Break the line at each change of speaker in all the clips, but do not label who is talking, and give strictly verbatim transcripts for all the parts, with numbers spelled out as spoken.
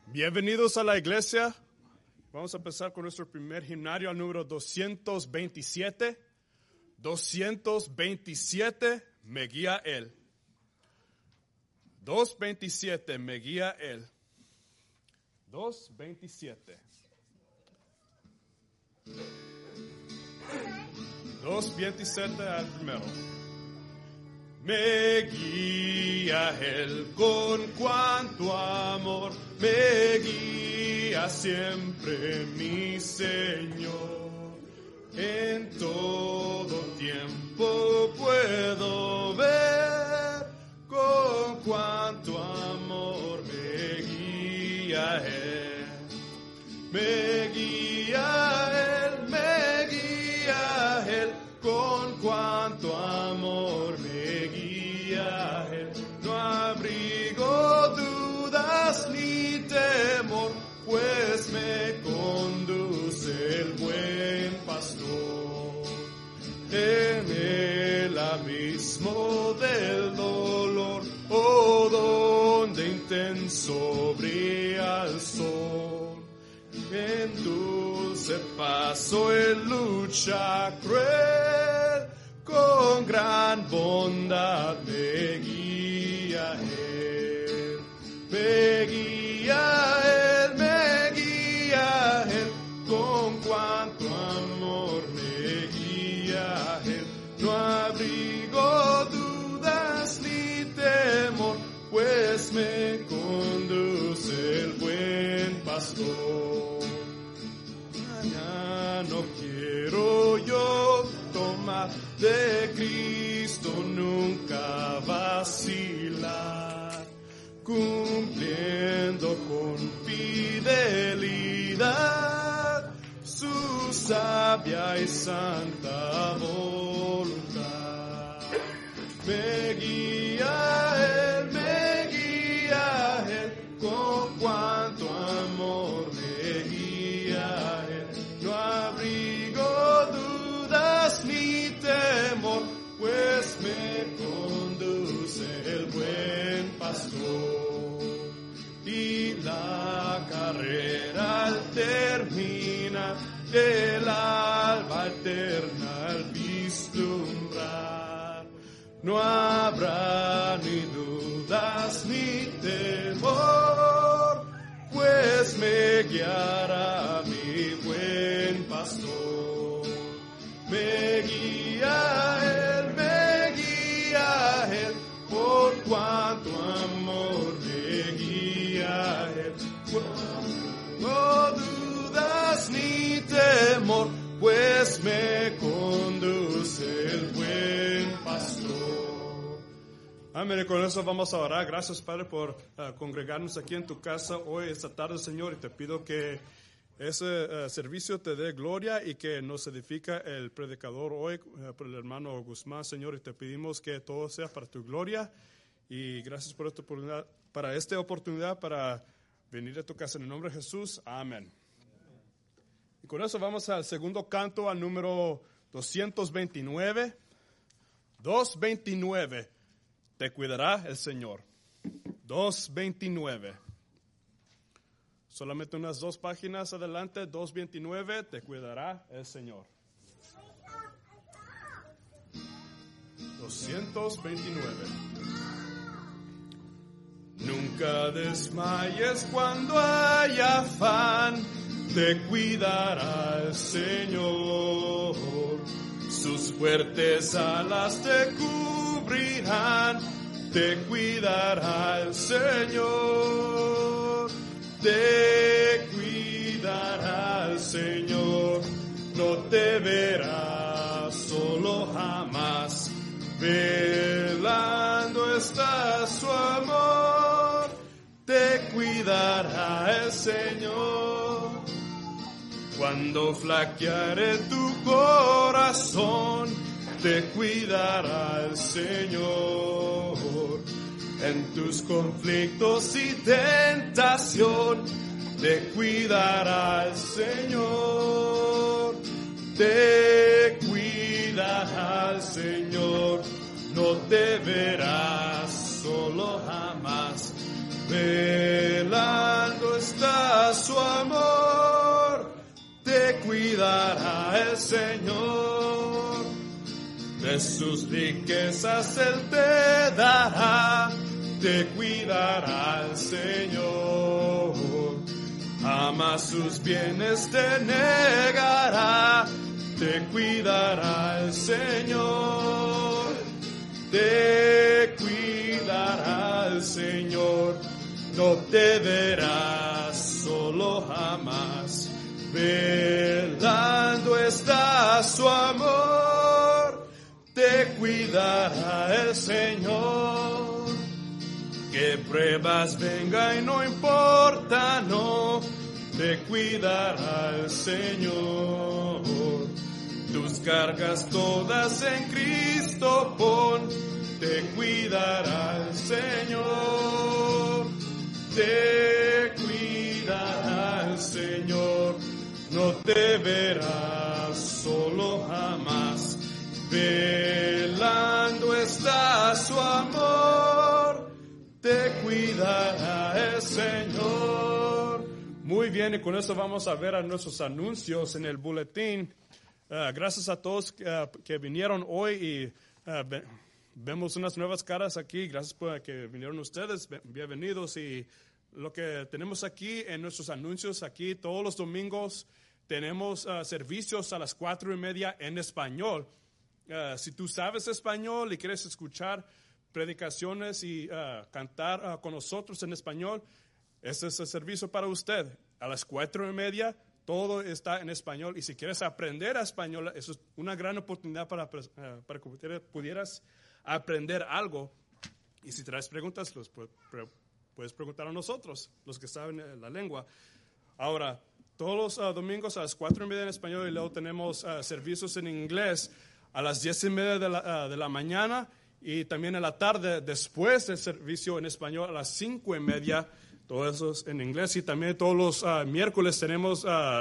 Bienvenidos a la iglesia. Vamos a empezar con nuestro primer himnario al número doscientos veintisiete. doscientos veintisiete, me guía Él. doscientos veintisiete, me guía Él. doscientos veintisiete. doscientos veintisiete al primero. Me guía Él con cuanto amor, me guía siempre mi Señor. En todo tiempo puedo ver con cuanto amor me guía Él. Me guía Él, me guía Él, con cuanto amor me guía Él. No abrigo dudas ni temor, pues me conduce el buen pastor. En el abismo del dolor, oh, donde intenso brilla el sol, en dulce paso en lucha cruel, con gran bondad me guía Él. Me guía Él, me guía Él, con cuanto amor me guía Él. No abrigo dudas ni temor, pues me conduce el buen pastor. Ya no quiero yo tomar de Cristo, nunca vacilar, cumpliendo con fidelidad su sabia y santa voluntad. Me guía Él, me guía Él, con cuanto amor me guía Él. No abrigo dudas ni temor, pues me conduce el buen pastor. Y la carrera al terminar, el alba eterna al vislumbrar, no habrá ni dudas ni temor, pues me guiará mi buen pastor. Me guía Él, me guía Él, por cuanto amor me guía Él. No dudas ni temor, pues me conduce el buen pastor. Amén. Con eso vamos a orar. Gracias, Padre, por uh, congregarnos aquí en tu casa hoy, esta tarde, Señor, y te pido que ese uh, servicio te dé gloria y que nos edifica el predicador hoy, uh, por el hermano Guzmán, Señor, y te pedimos que todo sea para tu gloria. Y gracias por esta oportunidad, para esta oportunidad para venir a tu casa en el nombre de Jesús. Amén. Y con eso vamos al segundo canto, al número doscientos veintinueve. doscientos veintinueve. Te cuidará el Señor. doscientos veintinueve. Solamente unas dos páginas adelante. doscientos veintinueve. Te cuidará el Señor. doscientos veintinueve. Nunca desmayes cuando haya afán, te cuidará el Señor. Sus fuertes alas te cubrirán, te cuidará el Señor. Te cuidará el Señor, no te verá solo jamás. Velando está su amor, te cuidará el Señor. Cuando flaqueare tu corazón, te cuidará el Señor. En tus conflictos y tentación, te cuidará el Señor. Te cuidará el Señor, no te verás solo jamás. Velando está está su amor, te cuidará el Señor. De sus riquezas Él te dará, te cuidará el Señor. Jamás sus bienes te negará, te cuidará el Señor. Te cuidará el Señor, no te verás solo jamás. Velando está su amor, te cuidará el Señor. Que pruebas vengan y no importa, no, te cuidará el Señor. Tus cargas todas en Cristo pon, te cuidará el Señor. Te cuidará el Señor, no te verás solo jamás. Velando está su amor, te cuidará el Señor. Muy bien, y con eso vamos a ver a nuestros anuncios en el boletín. Uh, gracias a todos uh, que vinieron hoy y uh, ve, vemos unas nuevas caras aquí. Gracias por que vinieron ustedes. Bienvenidos. Y lo que tenemos aquí en nuestros anuncios, aquí todos los domingos tenemos uh, servicios a las cuatro y media en español. Uh, si tú sabes español y quieres escuchar predicaciones y uh, cantar uh, con nosotros en español, este es el servicio para usted. A las cuatro y media todo está en español, y si quieres aprender español, eso es una gran oportunidad para, uh, para que pudieras aprender algo. Y si traes preguntas, pues, puedes preguntar a nosotros, los que saben la lengua. Ahora, todos los uh, domingos a las cuatro y media en español, y luego tenemos uh, servicios en inglés a las diez y media de la, uh, de la mañana, y también en la tarde, después del servicio en español, a las cinco y media. Todo eso es en inglés. Y también todos los uh, miércoles tenemos uh,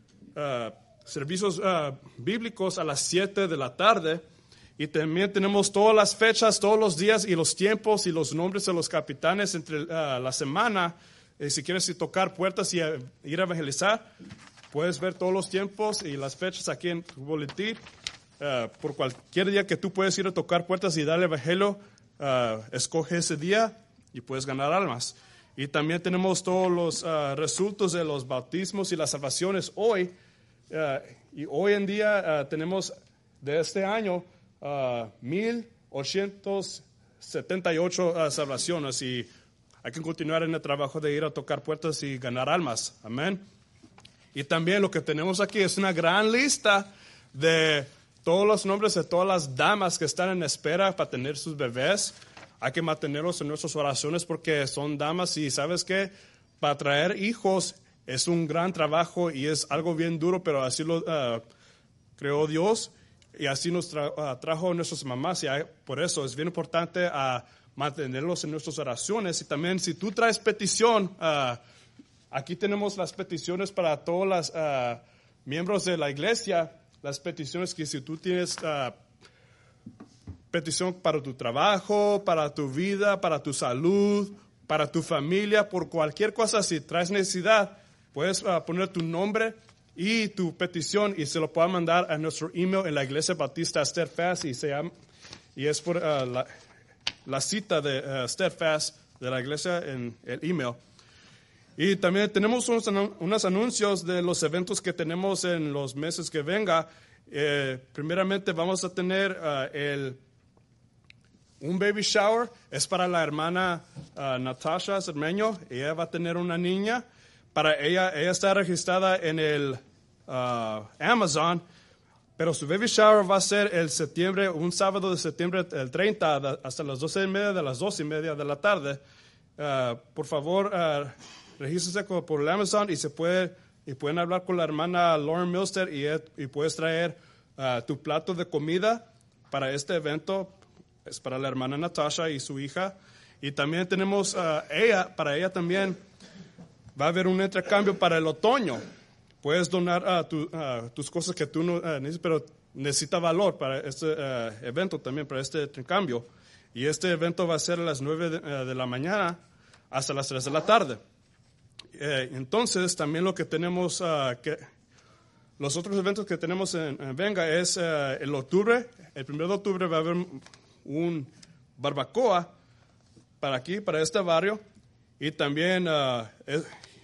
uh, servicios uh, bíblicos a las siete de la tarde. Y también tenemos todas las fechas, todos los días y los tiempos y los nombres de los capitanes entre uh, la semana. Y si quieres ir tocar puertas y uh, ir a evangelizar, puedes ver todos los tiempos y las fechas aquí en tu boletín. Uh, por cualquier día que tú puedes ir a tocar puertas y darle evangelio, uh, escoge ese día y puedes ganar almas. Y también tenemos todos los uh, resultados de los bautismos y las salvaciones hoy. Uh, y hoy en día uh, tenemos de este año uh, mil ochocientas setenta y ocho uh, salvaciones. Y hay que continuar en el trabajo de ir a tocar puertas y ganar almas. Amén. Y también lo que tenemos aquí es una gran lista de todos los nombres de todas las damas que están en espera para tener sus bebés. Hay que mantenerlos en nuestras oraciones porque son damas, y ¿sabes qué? Para traer hijos es un gran trabajo y es algo bien duro, pero así lo uh, creó Dios y así nos tra uh, trajo a nuestras mamás, y hay, por eso es bien importante uh, mantenerlos en nuestras oraciones. Y también si tú traes petición, uh, aquí tenemos las peticiones para todos los uh, miembros de la iglesia, las peticiones que si tú tienes uh, petición para tu trabajo, para tu vida, para tu salud, para tu familia, por cualquier cosa, si traes necesidad, puedes uh, poner tu nombre y tu petición y se lo puedes mandar a nuestro email en la Iglesia Bautista Steadfast, y, se llama, y es por uh, la, la cita de uh, Steadfast de la iglesia en el email. Y también tenemos unos, unos anuncios de los eventos que tenemos en los meses que venga. Eh, primeramente vamos a tener uh, el un baby shower, es para la hermana uh, Natasha Cermeño. Ella va a tener una niña. Para ella, ella está registrada en el uh, Amazon, pero su baby shower va a ser el septiembre, un sábado de septiembre, el treinta, hasta las doce y media de las dos y media de la tarde. Uh, por favor, uh, regístrese por el Amazon y se puede y pueden hablar con la hermana Lauren Milstead y, y puedes traer uh, tu plato de comida para este evento. Es para la hermana Natasha y su hija. Y también tenemos uh, ella, para ella también va a haber un intercambio para el otoño. Puedes donar uh, tu, uh, tus cosas que tú no uh, necesitas, pero necesita valor para este uh, evento también, para este intercambio. Y este evento va a ser a las nueve de, uh, de la mañana hasta las tres de la tarde. Eh, entonces, también lo que tenemos, uh, que, los otros eventos que tenemos en, en Venga es uh, el octubre, el primero de octubre va a haber un barbacoa para aquí, para este barrio, y también uh, el,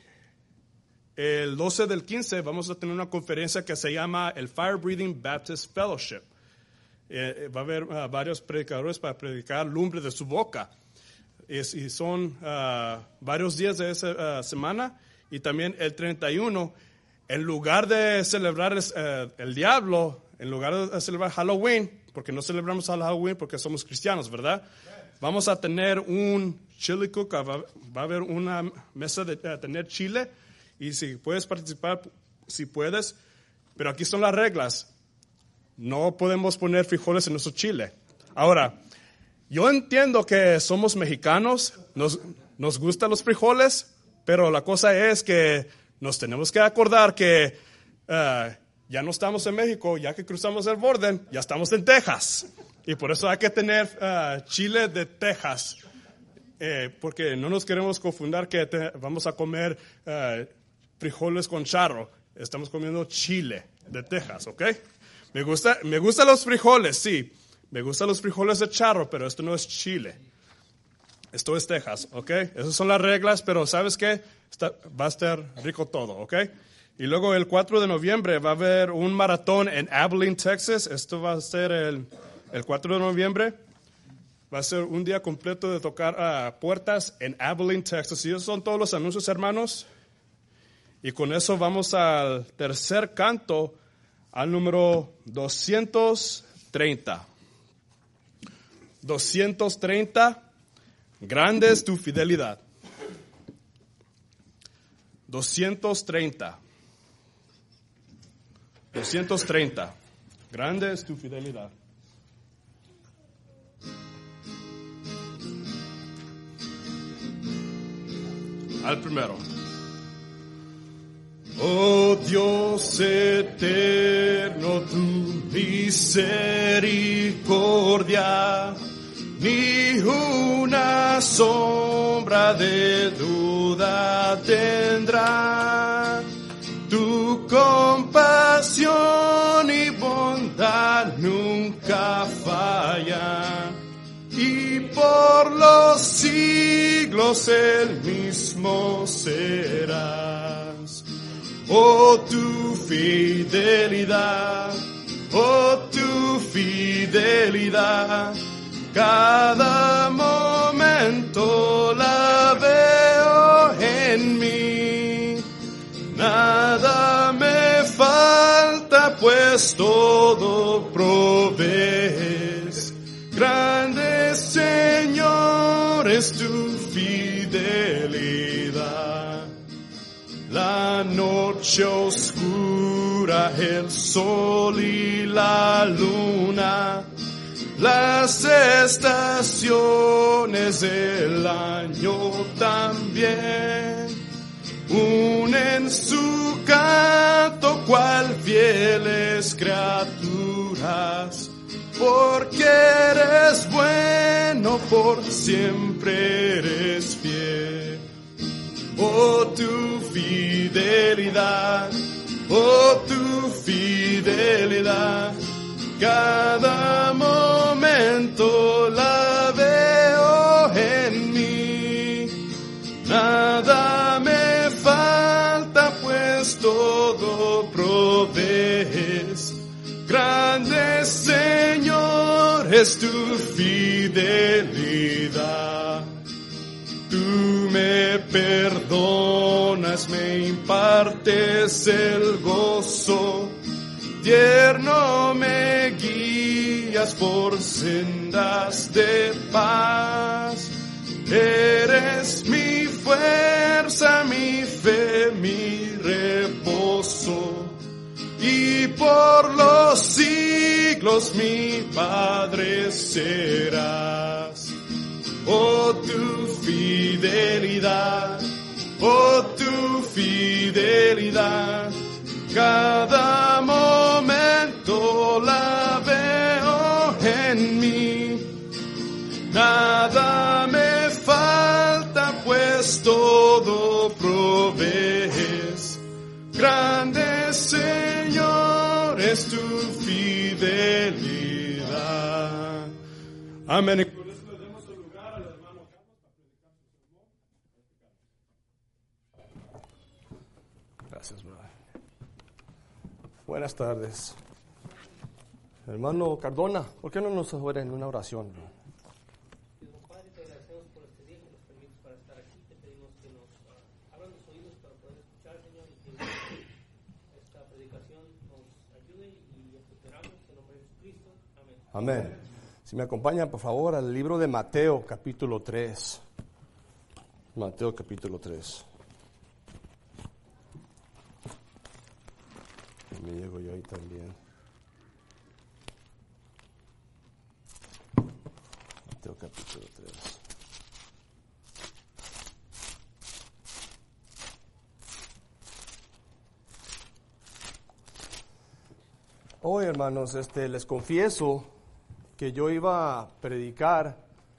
el doce del quince vamos a tener una conferencia que se llama el Fire Breathing Baptist Fellowship. Eh, va a haber uh, varios predicadores para predicar lumbre de su boca. Es, y son uh, varios días de esa uh, semana. Y también el treinta y uno, en lugar de celebrar el, uh, el diablo, en lugar de celebrar Halloween, porque no celebramos Halloween porque somos cristianos, ¿verdad? Vamos a tener un chili cook, va, va a haber una mesa de uh, tener chile. Y si puedes participar, si puedes. Pero aquí son las reglas. No podemos poner frijoles en nuestro chile. Ahora, yo entiendo que somos mexicanos, nos, nos gustan los frijoles, pero la cosa es que nos tenemos que acordar que uh, ya no estamos en México, ya que cruzamos el borde, ya estamos en Texas. Y por eso hay que tener uh, chile de Texas, eh, porque no nos queremos confundir que te, vamos a comer uh, frijoles con charro. Estamos comiendo chile de Texas, ¿ok? Me gusta, me gustan los frijoles, sí. Me gustan los frijoles de charro, pero esto no es Chile. Esto es Texas, ¿ok? Esas son las reglas, pero ¿sabes qué? Está, va a estar rico todo, ¿ok? Y luego el cuatro de noviembre va a haber un maratón en Abilene, Texas. Esto va a ser el, el cuatro de noviembre. Va a ser un día completo de tocar uh, puertas en Abilene, Texas. Y esos son todos los anuncios, hermanos. Y con eso vamos al tercer canto, al número doscientos treinta. doscientos treinta, grande es tu fidelidad. doscientos treinta. doscientos treinta, grande es tu fidelidad. Al primero. Oh Dios eterno, tu misericordia, ni una sombra de duda tendrá. Tu compasión y bondad nunca fallan, y por los siglos el mismo serás. Oh, tu fidelidad, oh, tu fidelidad, cada momento la veo en mí. Nada me falta, pues todo provees. Grande, Señor, es tu fidelidad. La noche oscura, el sol y la luna, las estaciones del año también, unen su canto cual fieles criaturas, porque eres bueno, por siempre eres fiel. Oh, tu fidelidad, oh, tu fidelidad, cada momento la veo en mí. Nada me falta, pues todo provees. Grande, Señor, es tu fidelidad. Tú me perdonas, me impartes el gozo, tierno me guías por sendas de paz. Eres mi fuerza, mi fe, mi reposo, y por los siglos mi Padre serás. Oh, tu fidelidad, oh, tu fidelidad, cada momento la veo en mí. Nada me falta, pues todo provee. fidelidad. Amén. Gracias, brother. Buenas tardes. Hermano Cardona, ¿por qué no nos ora en una oración?
Padre, te agradecemos por este día que nos permites para estar aquí. Te pedimos que nos uh, abran los oídos para poder escuchar, Señor, y que esta predicación nos ayude y esperamos en nombre de Jesucristo. Amén.
Amén. Si me acompañan, por favor, al libro de Mateo, capítulo tres. Mateo, capítulo tres. Me llego yo ahí también. Mateo capítulo tres. Hoy, hermanos, este, les confieso que yo iba a predicar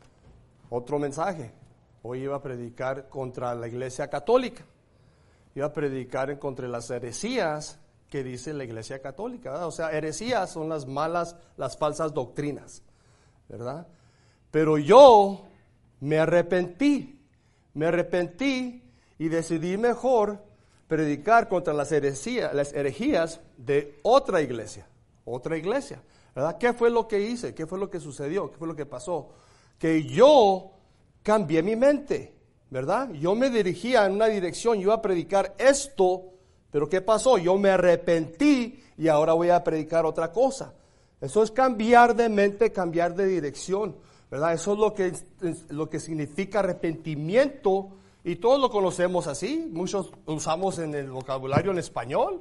otro mensaje. Hoy iba a predicar contra la Iglesia Católica. Iba a predicar en contra de las heresías que dice la Iglesia Católica, ¿verdad? O sea, heresías son las malas, las falsas doctrinas, ¿verdad? Pero yo me arrepentí, me arrepentí y decidí mejor predicar contra las heresías, las herejías de otra iglesia, otra iglesia, ¿verdad? ¿Qué fue lo que hice? ¿Qué fue lo que sucedió? ¿Qué fue lo que pasó? Que yo cambié mi mente, ¿verdad? Yo me dirigía en una dirección, yo iba a predicar esto. Pero ¿qué pasó? Yo me arrepentí y ahora voy a predicar otra cosa. Eso es cambiar de mente, cambiar de dirección, ¿verdad? Eso es lo que, lo que significa arrepentimiento y todos lo conocemos así. Muchos usamos en el vocabulario en español.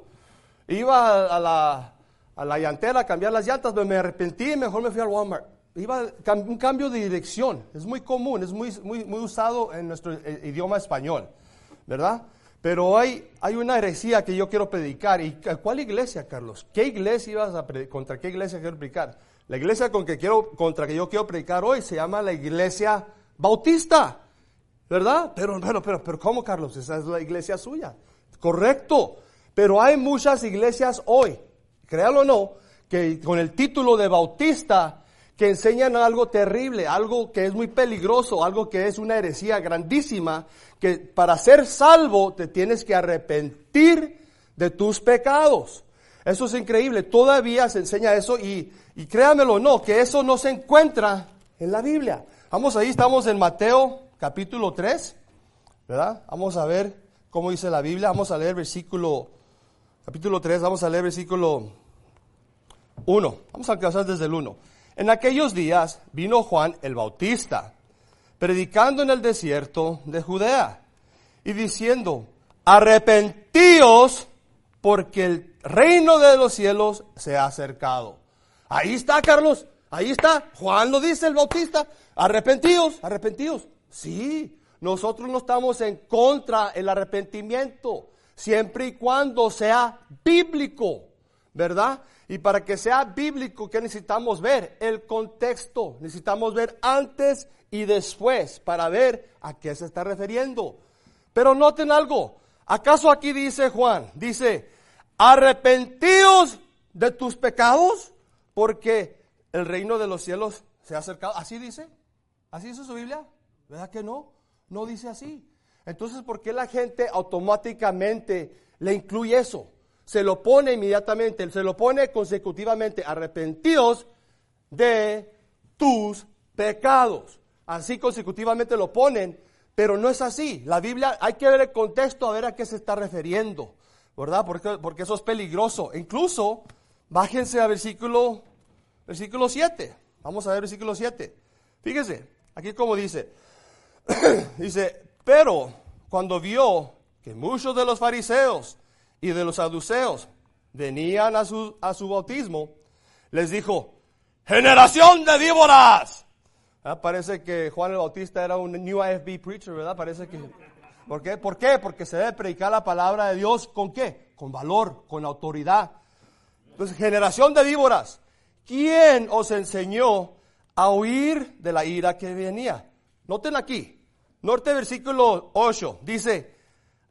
Iba a la, a la llantera a cambiar las llantas, pero me arrepentí y mejor me fui al Walmart. Iba un cambio de dirección. Es muy común, es muy, muy, muy usado en nuestro idioma español, ¿verdad? Pero hay, hay una heresía que yo quiero predicar. ¿Y cuál iglesia, Carlos? ¿Qué iglesia ibas a predicar? ¿Contra qué iglesia quiero predicar? La iglesia con que quiero, contra que yo quiero predicar hoy se llama la Iglesia Bautista, ¿verdad? Pero, pero, pero, pero, ¿cómo, Carlos? Esa es la iglesia suya. Correcto. Pero hay muchas iglesias hoy, créalo o no, que con el título de Bautista, que enseñan algo terrible, algo que es muy peligroso, algo que es una heresía grandísima, que para ser salvo te tienes que arrepentir de tus pecados. Eso es increíble, todavía se enseña eso y, y créanmelo o no, que eso no se encuentra en la Biblia. Vamos ahí, estamos en Mateo capítulo tres, ¿verdad? Vamos a ver cómo dice la Biblia, vamos a leer versículo, capítulo tres, vamos a leer versículo uno, vamos a empezar desde el uno. En aquellos días vino Juan el Bautista, predicando en el desierto de Judea, y diciendo, arrepentíos, porque el reino de los cielos se ha acercado. Ahí está, Carlos, ahí está, Juan lo dice el Bautista, arrepentíos, arrepentíos. Sí, nosotros no estamos en contra del arrepentimiento, siempre y cuando sea bíblico, ¿verdad? Y para que sea bíblico, ¿qué necesitamos ver? El contexto. Necesitamos ver antes y después para ver a qué se está refiriendo. Pero noten algo. ¿Acaso aquí dice Juan? Dice, arrepentíos de tus pecados porque el reino de los cielos se ha acercado. ¿Así dice? ¿Así dice su Biblia? ¿Verdad que no? No dice así. Entonces, ¿por qué la gente automáticamente le incluye eso? Se lo pone inmediatamente, se lo pone consecutivamente, arrepentíos de tus pecados. Así consecutivamente lo ponen, pero no es así. La Biblia, hay que ver el contexto a ver a qué se está refiriendo, ¿verdad? Porque, porque eso es peligroso. Incluso, bájense a versículo, versículo siete. Vamos a ver versículo siete. Fíjese, aquí como dice, dice, pero cuando vio que muchos de los fariseos y de los saduceos venían a su, a su bautismo, les dijo, generación de víboras. Ah, parece que Juan el Bautista era un New I F B preacher, ¿verdad? Parece que, ¿por qué? ¿Por qué? Porque se debe predicar la palabra de Dios, ¿con qué? Con valor, con autoridad. Entonces, generación de víboras, ¿quién os enseñó a huir de la ira que venía? Noten aquí, norte versículo ocho, dice,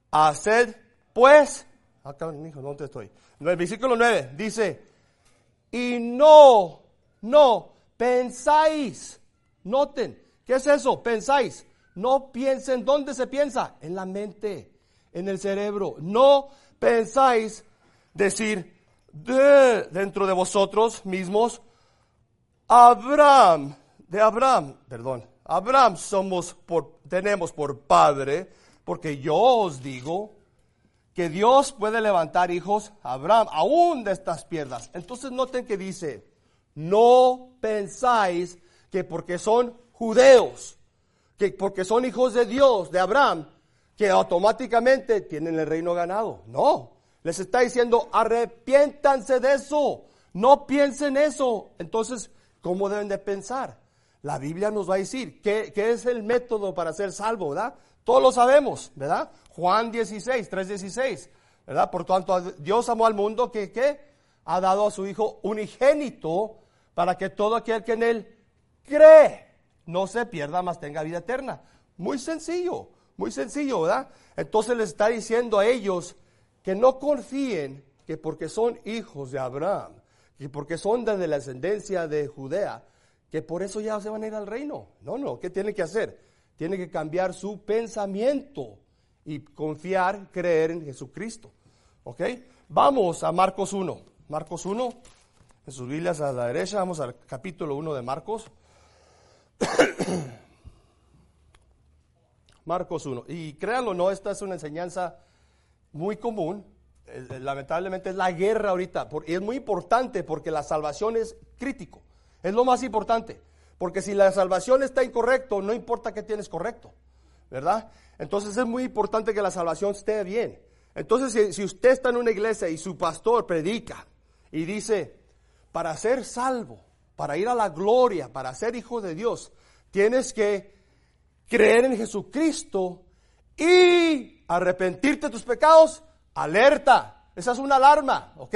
haced pues, acá, hijo, ¿dónde estoy? El versículo nueve dice,
y no, no pensáis. Noten, ¿qué es eso? Pensáis. No piensen, ¿dónde se piensa? En la mente, en el cerebro. No pensáis decir de, dentro de vosotros mismos, Abraham, de Abraham, perdón, Abraham somos por, tenemos por padre, porque yo os digo que Dios puede levantar hijos a Abraham, aún de estas piedras. Entonces noten que dice, no pensáis que porque son judeos, que porque son hijos de Dios, de Abraham, que automáticamente tienen el reino ganado. No, les está diciendo, arrepiéntanse de eso, no piensen eso. Entonces, ¿cómo deben de pensar? La Biblia nos va a decir qué, qué es el método para ser salvo, ¿verdad? Todos lo sabemos, ¿verdad? Juan dieciséis, tres dieciséis, ¿verdad? Por tanto, Dios amó al mundo que, ¿qué? Ha dado a su Hijo unigénito para que todo aquel que en Él cree no se pierda, mas tenga vida eterna. Muy sencillo, muy sencillo, ¿verdad? Entonces les está diciendo a ellos que no confíen que porque son hijos de Abraham, que porque son de la descendencia de Judea, que por eso ya se van a ir al reino. No, no, ¿qué tienen que hacer? Tienen que cambiar su pensamiento y confiar, creer en Jesucristo. ¿Ok? Vamos a Marcos uno. Marcos uno, en sus Biblias a la derecha, vamos al capítulo uno de Marcos. Marcos uno. Y créanlo o no, esta es una enseñanza muy común. Eh, lamentablemente es la guerra ahorita. Por, y es muy importante porque la salvación es crítico. Es lo más importante. Porque si la salvación está incorrecto, no importa qué tienes correcto, ¿verdad? Entonces es muy importante que la salvación esté bien. Entonces si, si usted está en una iglesia y su pastor predica y dice, para ser salvo, para ir a la gloria, para ser hijo de Dios, tienes que creer en Jesucristo y arrepentirte de tus pecados, alerta. Esa es una alarma, ¿ok?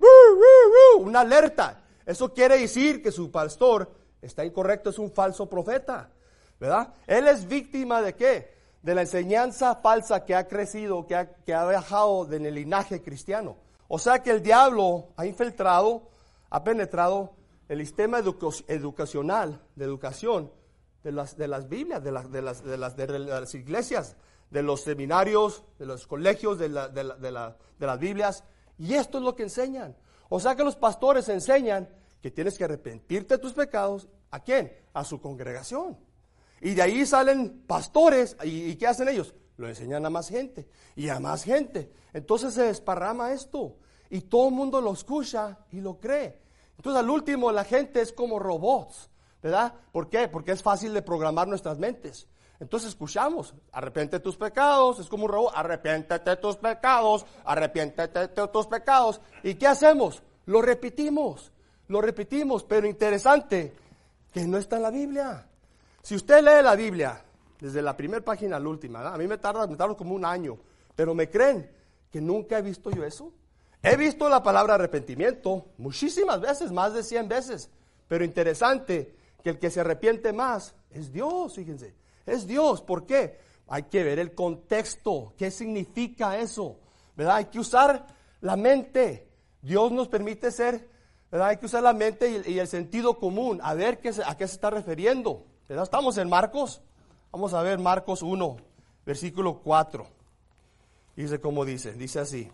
Una alerta. Eso quiere decir que su pastor está incorrecto, es un falso profeta, ¿verdad? Él es víctima de ¿qué? De la enseñanza falsa que ha crecido, que ha, que ha viajado en el linaje cristiano. O sea que el diablo ha infiltrado, ha penetrado el sistema educ- educacional, de educación, de las, de las Biblias, de las, de, las, de, las, de las iglesias, de los seminarios, de los colegios, de, la, de, la, de, la, de las Biblias, y esto es lo que enseñan. O sea que los pastores enseñan que tienes que arrepentirte de tus pecados. ¿A quién? A su congregación. Y de ahí salen pastores, ¿y, y qué hacen ellos? Lo enseñan a más gente, y a más gente. Entonces se desparrama esto, y todo el mundo lo escucha y lo cree. Entonces al último la gente es como robots, ¿verdad? ¿Por qué? Porque es fácil de programar nuestras mentes. Entonces escuchamos, arrepiéntete de tus pecados, es como un robot, arrepiéntete de tus pecados, arrepiéntete de tus pecados. ¿Y qué hacemos? Lo repetimos, lo repetimos, pero interesante que no está en la Biblia. Si usted lee la Biblia, desde la primera página a la última, ¿verdad? A mí me tarda, me tarda como un año, pero ¿me creen que nunca he visto yo eso? He visto la palabra arrepentimiento muchísimas veces, más de cien veces, pero interesante que el que se arrepiente más es Dios, fíjense. Es Dios, ¿por qué? Hay que ver el contexto, qué significa eso, ¿verdad? Hay que usar la mente. Dios nos permite ser, ¿verdad? Hay que usar la mente y, y el sentido común, a ver qué se, a qué se está refiriendo, ¿verdad? Estamos en Marcos, vamos a ver Marcos uno, versículo cuatro. Dice como dice, dice así.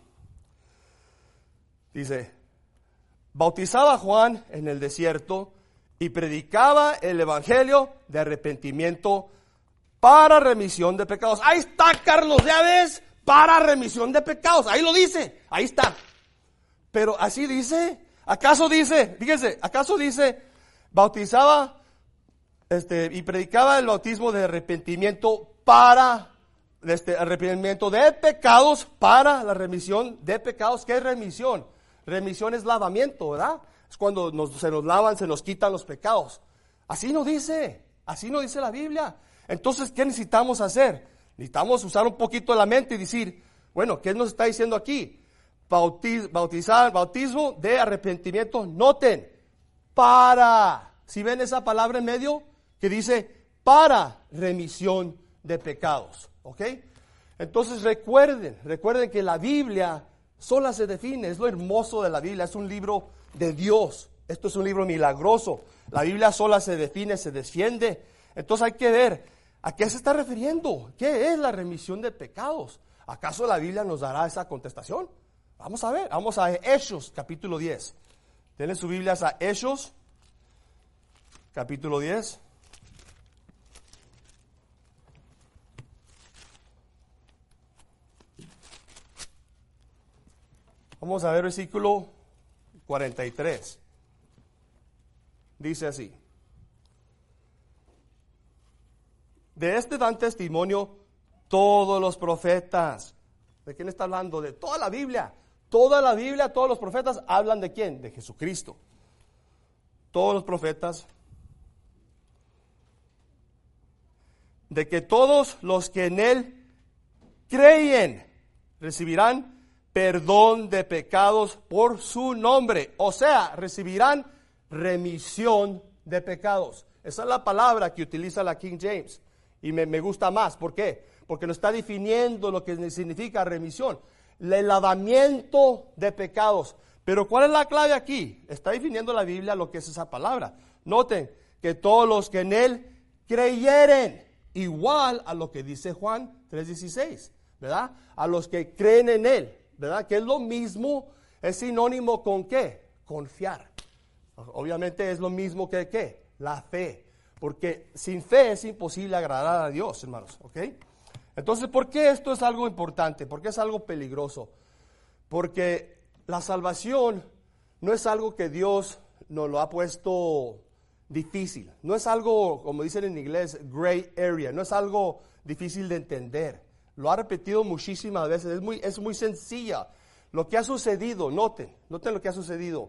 Dice, bautizaba Juan en el desierto y predicaba el evangelio de arrepentimiento para remisión de pecados. Ahí está, Carlos, ya ves, para remisión de pecados. Ahí lo dice, ahí está. Pero así dice, ¿acaso dice, fíjense, acaso dice, bautizaba este, y predicaba el bautismo de arrepentimiento para, este, arrepentimiento de pecados para la remisión de pecados? ¿Qué es remisión? Remisión es lavamiento, ¿verdad? Es cuando nos, se nos lavan, se nos quitan los pecados. Así no dice, así no dice la Biblia. Entonces, ¿qué necesitamos hacer? Necesitamos usar un poquito la mente y decir, bueno, ¿qué nos está diciendo aquí? Bautiz, bautizar, bautismo de arrepentimiento, noten, para, si ven esa palabra en medio, que dice, para remisión de pecados, ¿ok? Entonces recuerden, recuerden que la Biblia sola se define, es lo hermoso de la Biblia, es un libro de Dios, Esto es un libro milagroso. La Biblia sola se define, se defiende. Entonces hay que ver a qué se está refiriendo. ¿Qué es la remisión de pecados? ¿Acaso la Biblia nos dará esa contestación? Vamos a ver. Vamos a Hechos, capítulo diez. Tienen sus Biblias a Hechos, capítulo diez. Vamos a ver versículo cuarenta y tres. Dice así: de este dan testimonio todos los profetas. ¿De quién está hablando? De toda la Biblia. Toda la Biblia, todos los profetas hablan de quién? De Jesucristo. Todos los profetas. De que todos los que en Él creen recibirán perdón de pecados por su nombre. O sea, recibirán remisión de pecados. Esa es la palabra que utiliza la King James. Y me, me gusta más. ¿Por qué? Porque nos está definiendo lo que significa remisión. El lavamiento de pecados. Pero ¿cuál es la clave aquí? Está definiendo la Biblia lo que es esa palabra. Noten que todos los que en Él creyeren, igual a lo que dice Juan tres dieciséis, ¿verdad? A los que creen en Él, ¿verdad? Que es lo mismo, es sinónimo con ¿qué? Confiar. Obviamente es lo mismo que ¿qué? La fe. Porque sin fe es imposible agradar a Dios, hermanos, ¿ok? Entonces, ¿por qué esto es algo importante? ¿Por qué es algo peligroso? Porque la salvación no es algo que Dios nos lo ha puesto difícil. No es algo, como dicen en inglés, gray area. No es algo difícil de entender. Lo ha repetido muchísimas veces. Es muy, es muy sencilla. Lo que ha sucedido, noten, noten lo que ha sucedido.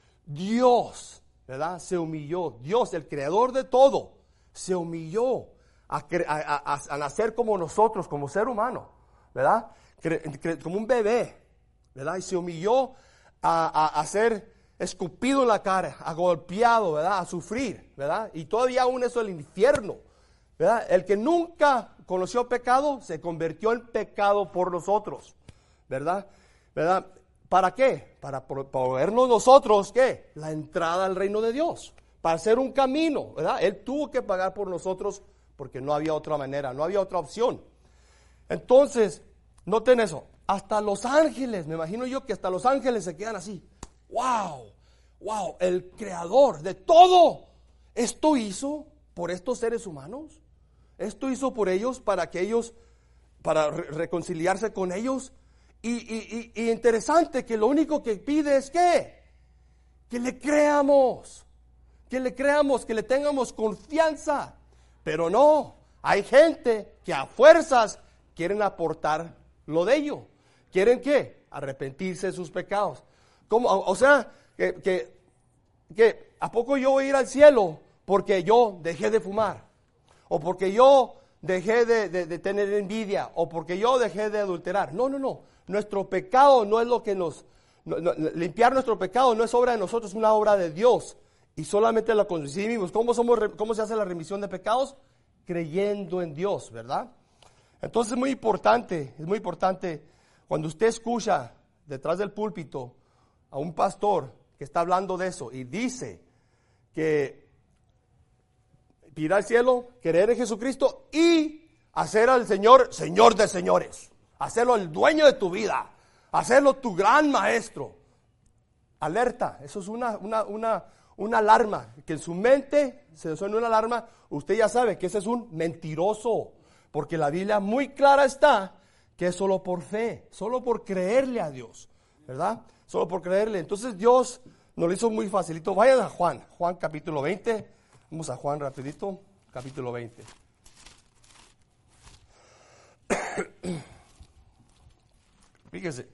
Dios, ¿verdad? Se humilló. Dios, el creador de todo, se humilló a, a, a, a nacer como nosotros, como ser humano, ¿verdad? Cre, cre, como un bebé, ¿verdad? Y se humilló a, a, a ser escupido en la cara, a golpeado, ¿verdad? A sufrir, ¿verdad? Y todavía aún eso es el infierno, ¿verdad? El que nunca conoció pecado se convirtió en pecado por nosotros, ¿verdad? ¿Verdad? ¿Para qué? Para proveernos nosotros, ¿qué? La entrada al reino de Dios, para hacer un camino, ¿verdad? Él tuvo que pagar por nosotros porque no había otra manera, no había otra opción. Entonces, noten eso, hasta los ángeles, me imagino yo que hasta los ángeles se quedan así. ¡Wow! ¡Wow! El creador de todo, esto hizo por estos seres humanos, esto hizo por ellos, para que ellos, para re- reconciliarse con ellos. Y, y, y, y interesante que lo único que pide es ¿qué? Que le creamos, que le creamos, que le tengamos confianza. Pero no, hay gente que a fuerzas quieren aportar lo de ello. ¿Quieren qué? Arrepentirse de sus pecados. ¿Cómo? O sea, que, que, que ¿a poco yo voy a ir al cielo porque yo dejé de fumar? O porque yo dejé de, de, de tener envidia, o porque yo dejé de adulterar. No, no, no. Nuestro pecado no es lo que nos... No, no, limpiar nuestro pecado no es obra de nosotros, es una obra de Dios. Y solamente lo conseguimos. ¿Cómo, somos, ¿Cómo se hace la remisión de pecados? Creyendo en Dios, ¿verdad? Entonces es muy importante, es muy importante cuando usted escucha detrás del púlpito a un pastor que está hablando de eso y dice que ir al cielo, creer en Jesucristo y hacer al Señor, Señor de señores, hacerlo el dueño de tu vida, hacerlo tu gran maestro. Alerta, eso es una, una, una, una alarma, que en su mente se suena una alarma, usted ya sabe que ese es un mentiroso, porque la Biblia muy clara está que es solo por fe, solo por creerle a Dios, ¿verdad? Solo por creerle. Entonces Dios nos lo hizo muy facilito. Vayan a Juan, Juan capítulo veinte. Vamos a Juan rapidito, capítulo veinte. Fíjese,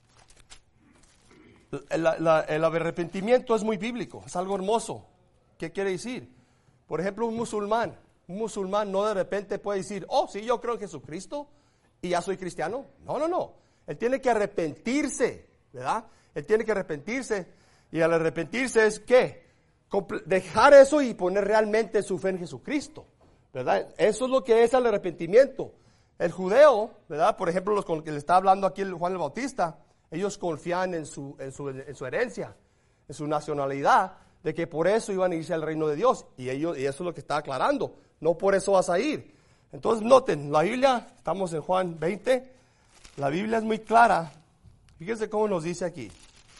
el, la, el arrepentimiento es muy bíblico, es algo hermoso. ¿Qué quiere decir? Por ejemplo, un musulmán, un musulmán no de repente puede decir, oh, sí, yo creo en Jesucristo y ya soy cristiano. No, no, no. Él tiene que arrepentirse, ¿verdad? Él tiene que arrepentirse. Y al arrepentirse es, ¿qué? Dejar eso y poner realmente su fe en Jesucristo, ¿verdad? Eso es lo que es el arrepentimiento. El judeo, ¿verdad? Por ejemplo, los con que le está hablando aquí el Juan el Bautista, ellos confían en su, en su, en su herencia, en su nacionalidad, de que por eso iban a irse al reino de Dios. Y, ellos, y eso es lo que está aclarando. No por eso vas a ir. Entonces noten, la Biblia, estamos en Juan veinte, la Biblia es muy clara. Fíjense cómo nos dice aquí.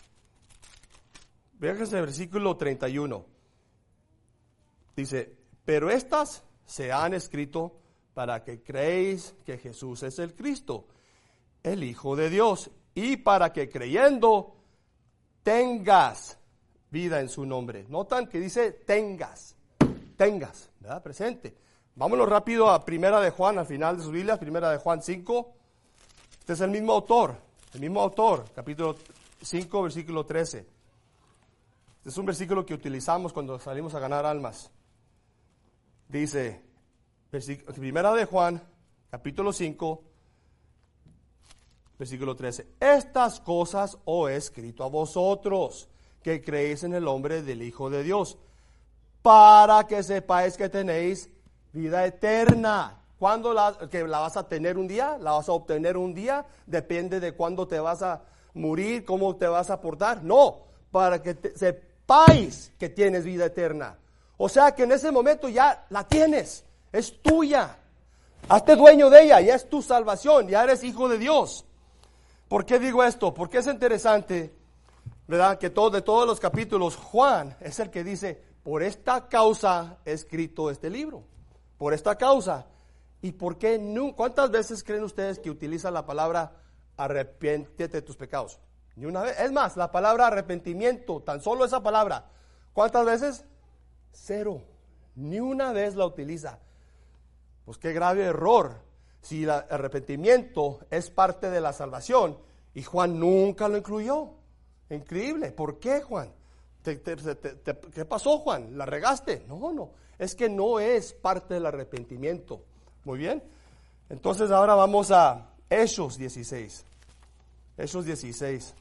Fíjense el versículo treinta y uno. Dice, pero estas se han escrito para que creéis que Jesús es el Cristo, el Hijo de Dios, y para que creyendo tengas vida en su nombre. Notan que dice tengas, tengas, ¿verdad? Presente. Vámonos rápido a Primera de Juan, al final de sus Biblias, Primera de Juan cinco. Este es el mismo autor, el mismo autor, capítulo cinco, versículo trece. Este es un versículo que utilizamos cuando salimos a ganar almas. Dice, Primera de Juan, capítulo cinco, versículo trece. Estas cosas os he escrito a vosotros, que creéis en el nombre del Hijo de Dios, para que sepáis que tenéis vida eterna. ¿Cuándo la, que la vas a tener un día? ¿La vas a obtener un día? Depende de cuándo te vas a morir, cómo te vas a portar. No, para que te, sepáis que tienes vida eterna. O sea que en ese momento ya la tienes, es tuya. Hazte dueño de ella, ya es tu salvación, ya eres hijo de Dios. ¿Por qué digo esto? Porque es interesante, ¿verdad? Que todo, de todos los capítulos, Juan es el que dice, por esta causa he escrito este libro. Por esta causa. ¿Y por qué no? ¿Cuántas veces creen ustedes que utiliza la palabra arrepiéntete de tus pecados? Ni una vez. Es más, la palabra arrepentimiento, tan solo esa palabra, ¿cuántas veces? Cero. Ni una vez la utiliza. Pues qué grave error. Si el arrepentimiento es parte de la salvación y Juan nunca lo incluyó. Increíble. ¿Por qué, Juan? ¿Te, te, te, te, ¿Qué pasó, Juan? ¿La regaste? No, no. Es que no es parte del arrepentimiento. Muy bien. Entonces ahora vamos a Hechos dieciséis. Hechos dieciséis.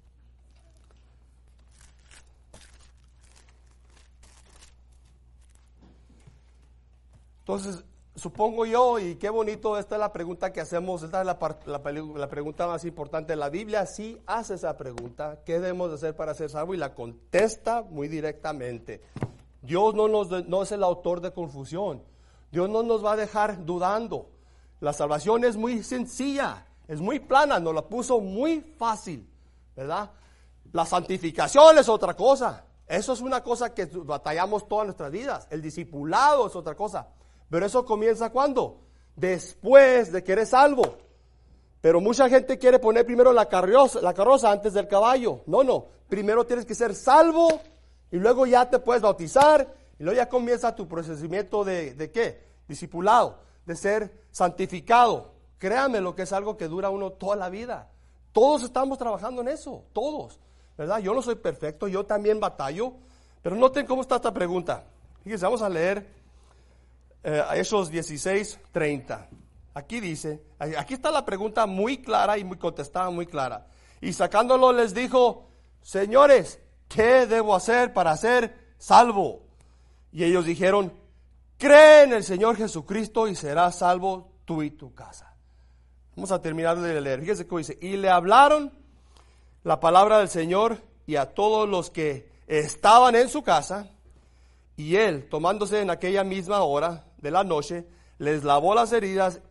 Entonces, supongo yo, y qué bonito, esta es la pregunta que hacemos, esta es la, la, la pregunta más importante. La Biblia sí hace esa pregunta, ¿qué debemos de hacer para ser salvos? Y la contesta muy directamente. Dios no, nos, no es el autor de confusión. Dios no nos va a dejar dudando. La salvación es muy sencilla, es muy plana, nos la puso muy fácil, ¿verdad? La santificación es otra cosa. Eso es una cosa que batallamos todas nuestras vidas. El discipulado es otra cosa. Pero eso comienza ¿cuándo? Después de que eres salvo. Pero mucha gente quiere poner primero la carroza, la carroza antes del caballo. No, no. Primero tienes que ser salvo y luego ya te puedes bautizar y luego ya comienza tu procedimiento de, ¿de qué? Discipulado, de ser santificado. Créame lo que es algo que dura uno toda la vida. Todos estamos trabajando en eso, todos, ¿verdad? Yo no soy perfecto, yo también batallo, pero noten cómo está esta pregunta. Fíjense, vamos a leer eh, Hechos dieciséis, treinta. Aquí dice, aquí está la pregunta muy clara y muy contestada, muy clara. Y sacándolo les dijo, señores, ¿qué debo hacer para ser salvo? Y ellos dijeron, cree en el Señor Jesucristo y serás salvo tú y tu casa. Vamos a terminar de leer. Fíjense cómo dice, y le hablaron la palabra del Señor y a todos los que estaban en su casa, y él, tomándose en aquella misma hora de la noche, les lavó las heridas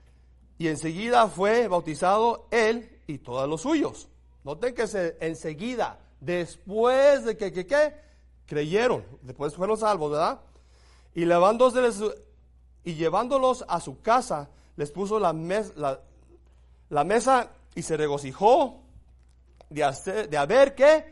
y enseguida fue bautizado él y todos los suyos. Noten que se, enseguida, después de que, que, que creyeron, después fueron salvos, ¿verdad? Y levándoseles y llevándolos a su casa, les puso la, mes, la, la mesa y se regocijó de, hacer, de haber ¿qué?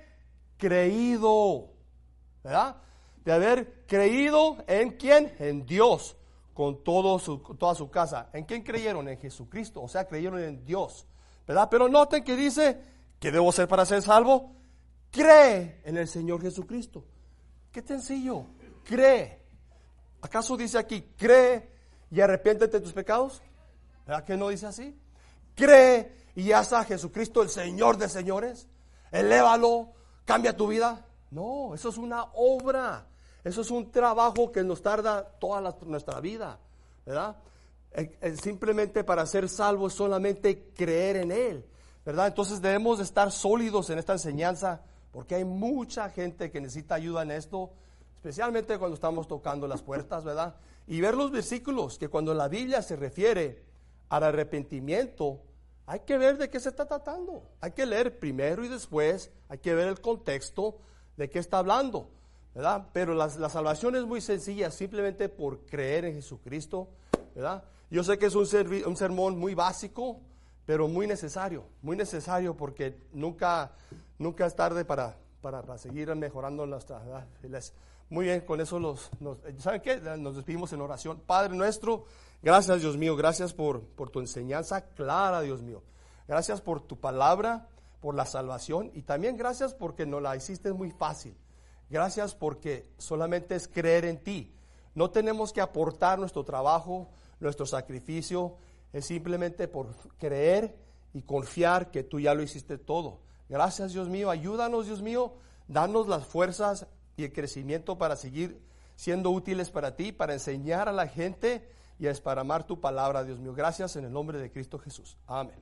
Creído, ¿verdad? De haber creído en quién, en Dios, con todo su, toda su casa. ¿En quién creyeron? En Jesucristo, o sea, creyeron en Dios, ¿verdad? Pero noten que dice, ¿qué debo hacer para ser salvo? Cree en el Señor Jesucristo. Qué sencillo, cree. ¿Acaso dice aquí, cree y arrepiéntete de tus pecados? ¿Verdad que no dice así? Cree y haz a Jesucristo el Señor de señores. Elévalo, cambia tu vida. No, eso es una obra. Eso es un trabajo que nos tarda toda la, nuestra vida, ¿verdad? Eh, eh, simplemente para ser salvos solamente creer en Él, ¿verdad? Entonces debemos de estar sólidos en esta enseñanza porque hay mucha gente que necesita ayuda en esto, especialmente cuando estamos tocando las puertas, ¿verdad? Y ver los versículos, que cuando la Biblia se refiere al arrepentimiento, hay que ver de qué se está tratando. Hay que leer primero y después, hay que ver el contexto de qué está hablando, ¿verdad? Pero la, la salvación es muy sencilla, simplemente por creer en Jesucristo, ¿verdad? Yo sé que es un, servi- un sermón muy básico, pero muy necesario, muy necesario porque nunca, nunca es tarde para, para, para seguir mejorando nuestra, ¿verdad? Les, muy bien, con eso los, nos, ¿saben qué? Nos despedimos en oración. Padre nuestro, gracias Dios mío, gracias por, por tu enseñanza clara, Dios mío. Gracias por tu palabra, por la salvación y también gracias porque nos la hiciste muy fácil. Gracias porque solamente es creer en ti. No tenemos que aportar nuestro trabajo, nuestro sacrificio, es simplemente por creer y confiar que tú ya lo hiciste todo. Gracias Dios mío, ayúdanos Dios mío, danos las fuerzas y el crecimiento para seguir siendo útiles para ti, para enseñar a la gente y a esparramar tu palabra, Dios mío. Gracias en el nombre de Cristo Jesús. Amén.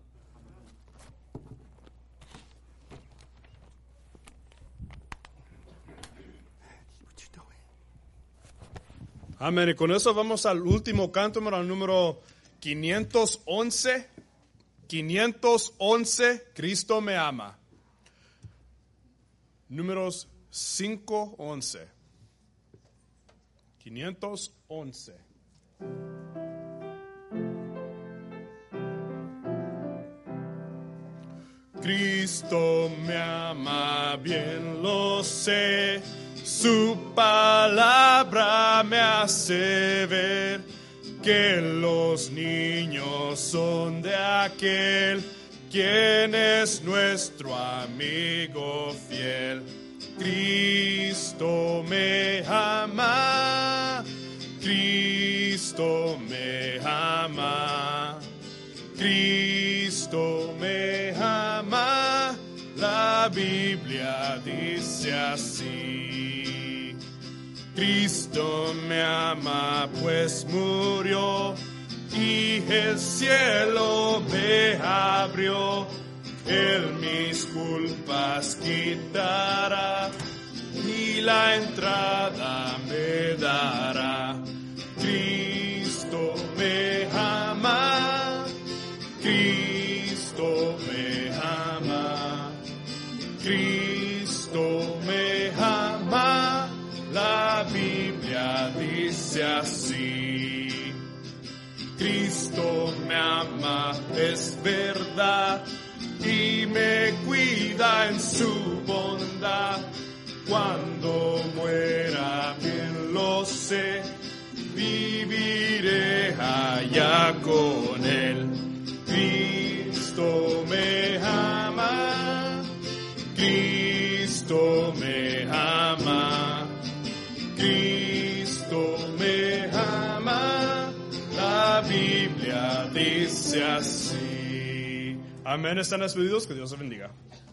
Amén. Y con eso vamos al último canto, al número quinientos once. quinientos once, Cristo me ama. Números quinientos once. quinientos once. Cristo me ama, bien lo sé. Su palabra me hace ver que los niños son de aquel quien es nuestro amigo fiel. Cristo me ama, Cristo me ama, Cristo me ama. La Biblia dice así. Cristo me ama, pues murió y el cielo me abrió. Él mis culpas quitará y la entrada me dará. Cristo me ama, Cristo me ama, Cristo me ama. La Biblia dice así. Cristo me ama, es verdad, y me cuida en su bondad. Cuando muera, bien lo sé, viviré allá con él. Cristo me ama, Cristo me ama, Cristo me ama. La Biblia dice así. Amén. Están despedidos. Que Dios los bendiga.